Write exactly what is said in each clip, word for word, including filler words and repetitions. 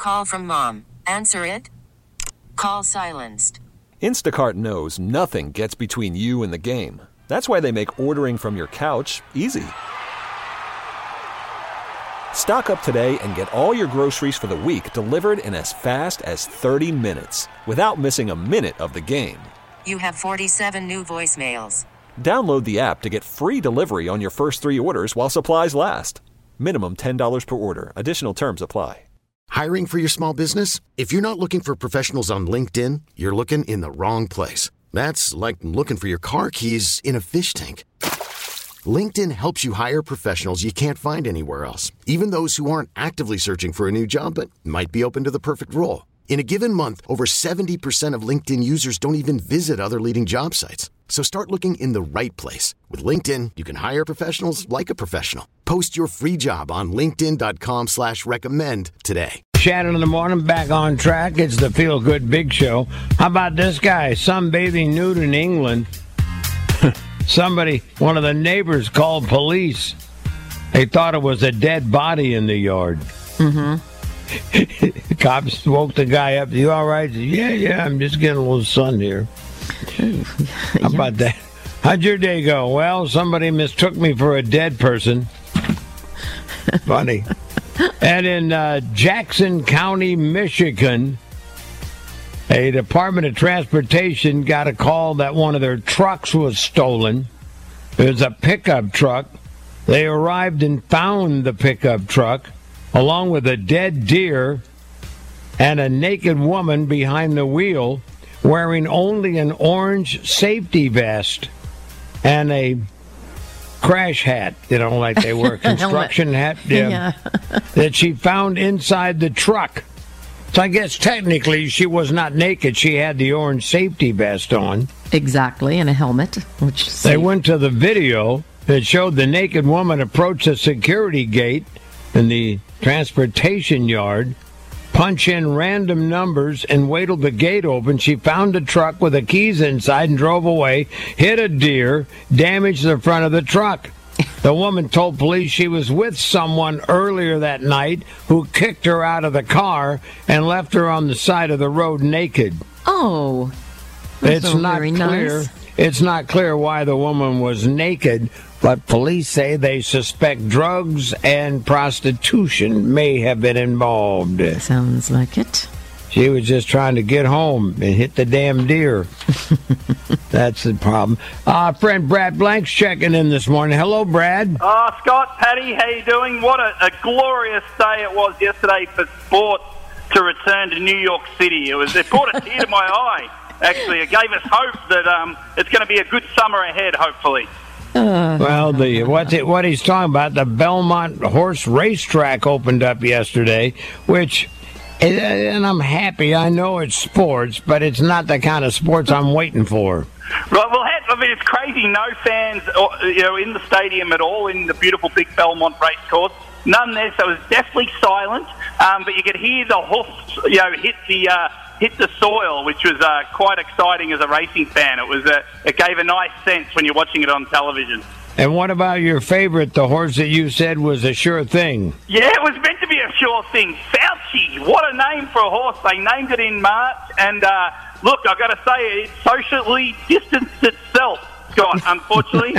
call from mom. Answer it. Call silenced. Instacart knows nothing gets between you and the game. That's why they make ordering from your couch easy. Stock up today and get all your groceries for the week delivered in as fast as thirty minutes without missing a minute of the game. You have forty-seven new voicemails. Download the app to get free delivery on your first three orders while supplies last. Minimum ten dollars per order. Additional terms apply. Hiring for your small business? If you're not looking for professionals on LinkedIn, you're looking in the wrong place. That's like looking for your car keys in a fish tank. LinkedIn helps you hire professionals you can't find anywhere else, even those who aren't actively searching for a new job but might be open to the perfect role. In a given month, over seventy percent of LinkedIn users don't even visit other leading job sites. So start looking in the right place. With LinkedIn, you can hire professionals like a professional. Post your free job on linkedin.com slash recommend today. Shannon in the morning, back on track. It's the Feel Good Big Show. How about this guy? Sunbathing nude in England. Somebody, one of the neighbors called police. They thought it was a dead body in the yard. Mm-hmm. The cops woke the guy up. You all right? Said, yeah, yeah, I'm just getting a little sun here. How about that? How'd your day go? Well, somebody mistook me for a dead person. Funny. And in uh, Jackson County, Michigan, a Department of Transportation got a call that one of their trucks was stolen. It was a pickup truck. They arrived and found the pickup truck, along with a dead deer and a naked woman behind the wheel wearing only an orange safety vest and a crash hat, you know, like they wear, construction hat, yeah, yeah. that she found inside the truck. So I guess technically she was not naked. She had the orange safety vest on. Exactly, and a helmet. Which They safe. Went to the video that showed the naked woman approach the security gate in the transportation yard, punch in random numbers, and wait till the gate opened. She found a truck with the keys inside and drove away, hit a deer, damaged the front of the truck. The woman told police she was with someone earlier that night who kicked her out of the car and left her on the side of the road naked. Oh, it's not clear. Nice. It's not clear why the woman was naked, but police say they suspect drugs and prostitution may have been involved. Sounds like it. She was just trying to get home and hit the damn deer. That's the problem. Uh, friend Brad Blank's checking in this morning. Hello, Brad. Uh, Scott, Paddy, how you doing? What a, a glorious day it was yesterday for sport to return to New York City. It was it brought a tear to my eye, actually. It gave us hope that um, it's going to be a good summer ahead, hopefully. Uh, well, the what it, what he's talking about, the Belmont Horse Racetrack opened up yesterday, which... And I'm happy. I know it's sports, but it's not the kind of sports I'm waiting for. Right. Well, I mean, it's crazy. No fans, you know, in the stadium at all in the beautiful big Belmont racecourse. None there, so it was definitely silent. Um, but you could hear the hoofs, you know, hit the uh, hit the soil, which was uh, quite exciting as a racing fan. It was a, it gave a nice sense when you're watching it on television. And what about your favorite, the horse that you said was a sure thing? Yeah, it was meant to be a sure thing. Fauci, what a name for a horse. They named it in March, and uh, look, I've got to say, it socially distanced itself, Scott, unfortunately.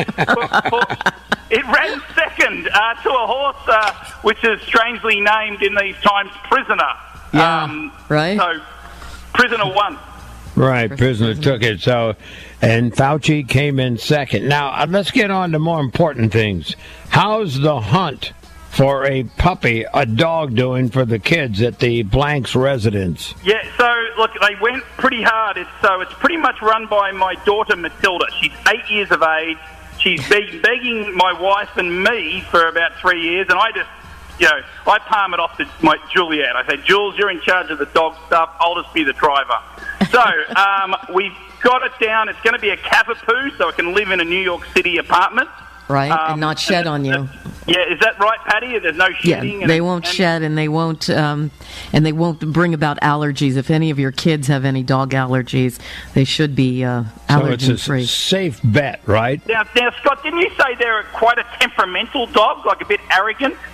It ran second uh, to a horse uh, which is strangely named in these times Prisoner. Yeah, um, right. So, Prisoner won. Right, Prisoner took it. So, and Fauci came in second. Now, uh, let's get on to more important things. How's the hunt for a puppy, a dog, doing for the kids at the Blanks residence? Yeah, so, look, they went pretty hard. It's, so it's pretty much run by my daughter, Matilda. She's eight years of age. She's been begging my wife and me for about three years, and I just, you know, I palm it off to my Juliet. I say, Jules, you're in charge of the dog stuff. I'll just be the driver. So um, we've got it down. It's going to be a Cavapoo, so it can live in a New York City apartment. Right, um, and not shed and, on you. Uh, yeah, is that right, Patty? There's no shedding? Yeah, they and, won't and, shed, and they won't, um, and they won't bring about allergies. If any of your kids have any dog allergies, they should be uh, allergen free. So it's a safe bet, right? Now, now, Scott, didn't you say they're quite a temperamental dog, like a bit arrogant? The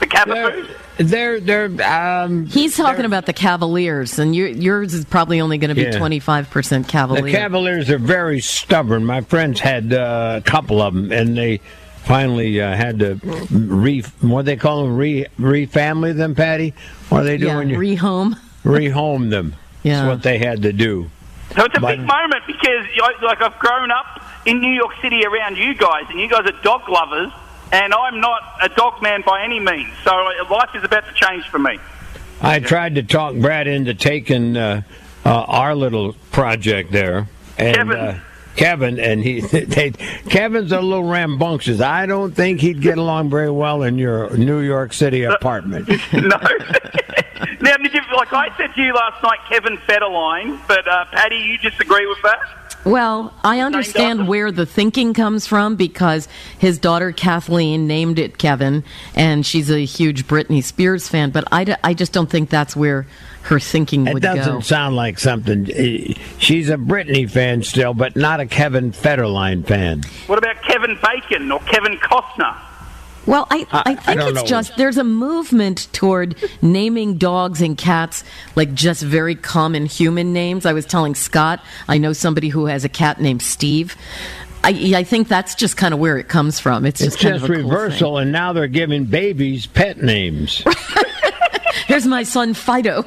The Cavapoo? They're, they're, they're, um... He's talking about the Cavaliers, and you, yours is probably only going to be Yeah. twenty-five percent Cavalier. The Cavaliers are very stubborn. My friends had uh, a couple of them, and they finally uh, had to re... What do they call them? Re, re-family them, Patty? What are they yeah, doing? rehome. Rehome them. Yeah. That's what they had to do. So it's a But- big moment because, like, I've grown up in New York City around you guys, and you guys are dog lovers, and I'm not a dog man by any means. So life is about to change for me. I tried to talk Brad into taking uh, uh, our little project there. And, Kevin. Uh, Kevin, and he, they, Kevin's a little rambunctious. I don't think he'd get along very well in your New York City apartment. No. Now, did you, like I said to you last night, Kevin Federline, but uh, Patty, you disagree with that? Well, I understand after- where the thinking comes from because his daughter Kathleen named it Kevin, and she's a huge Britney Spears fan, but I, d- I just don't think that's where her thinking It would doesn't go. sound like something. She's a Britney fan still, but not a Kevin Federline fan. What about Kevin Bacon or Kevin Costner? Well, I, I I think don't it's know. just there's a movement toward naming dogs and cats like just very common human names. I was telling Scott, I know somebody who has a cat named Steve. I, I think that's just kind of where it comes from. It's just It's kind just of a cool reversal, thing. and now they're giving babies pet names. Here's my son Fido.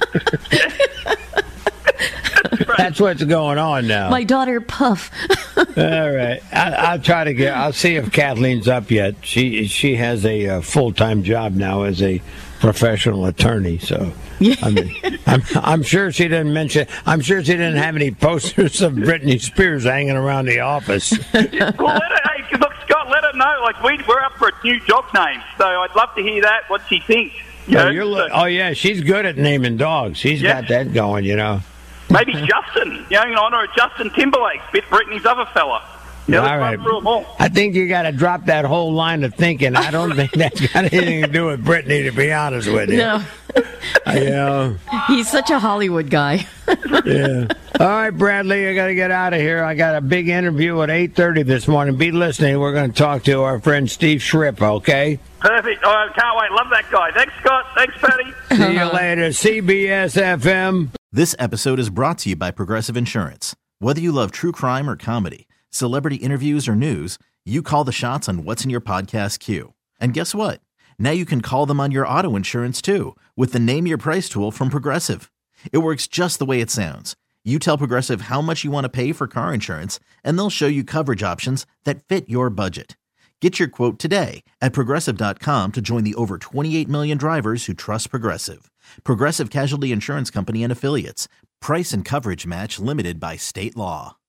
That's what's going on now. My daughter Puff. All right, I, I'll try to get. I'll see if Kathleen's up yet. She she has a, uh full time job now as a professional attorney. So I mean, I'm I'm sure she didn't mention. I'm sure she didn't have any posters of Britney Spears hanging around the office. Well, let her, hey, look, Scott, let her know. Like we, we're up for a new dog name, so I'd love to hear that. What she thinks. You Oh, know, you're, so li- oh yeah, she's good at naming dogs. She's Yeah. got that going, you know. maybe Justin, you know, in honour of Justin Timberlake, bit Britney's other fella. Yeah, let's All run right. through 'em all. I think you got to drop that whole line of thinking. I don't think that's got anything to do with Britney, to be honest with you. No, Yeah. he's such a Hollywood guy. Yeah. All right, Bradley, I got to get out of here. I got a big interview at eight thirty this morning. Be listening. We're going to talk to our friend Steve Schripp, okay? Perfect. Oh, I can't wait. Love that guy. Thanks, Scott. Thanks, Patty. See you later. C B S F M. This episode is brought to you by Progressive Insurance. Whether you love true crime or comedy, celebrity interviews or news, you call the shots on what's in your podcast queue. And guess what? Now you can call them on your auto insurance too with the Name Your Price tool from Progressive. It works just the way it sounds. You tell Progressive how much you want to pay for car insurance, and they'll show you coverage options that fit your budget. Get your quote today at Progressive dot com to join the over twenty-eight million drivers who trust Progressive. Progressive Casualty Insurance Company and Affiliates. Price and coverage match limited by state law.